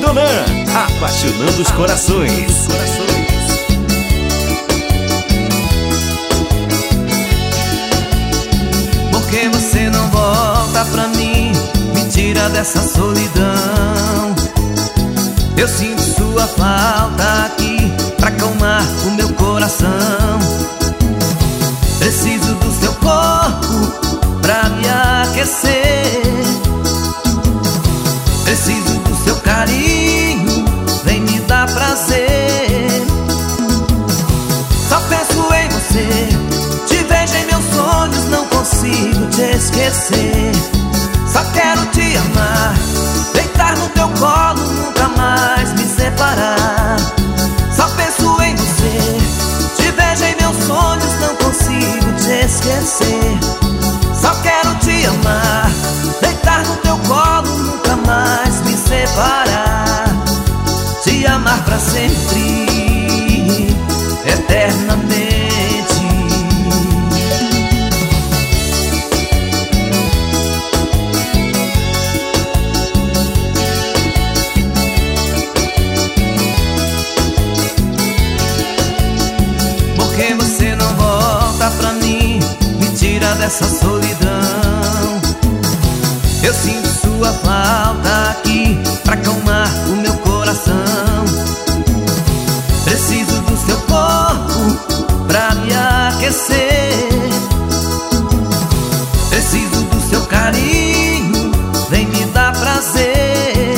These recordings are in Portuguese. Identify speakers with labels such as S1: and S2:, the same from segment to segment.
S1: Donan, apaixonando os corações.
S2: Por que você não volta pra mim? Me tira dessa solidão. Eu sinto sua falta aqui pra acalmar o meu coração. Preciso do seu corpo pra me aquecer. Preciso do seu carinho, vem me dar prazer. Só penso em você, te vejo em meus sonhos, não consigo te esquecer. Só quero te amar, deitar no teu colo, nunca mais me separar. Só penso em você, te vejo em meus sonhos, não consigo te esquecer. Só quero te amar, deitar no teu colo, nunca mais me separar. Te amar pra sempre, eternamente. Por que você não volta pra mim? Me tira dessa solidão. Eu sinto sua falta aqui pra acalmar o meu coração. Preciso do seu corpo pra me aquecer. Preciso do seu carinho, vem me dar prazer.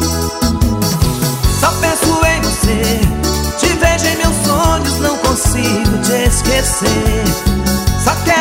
S2: Só penso em você, te vejo em meus sonhos, não consigo te esquecer. Só quero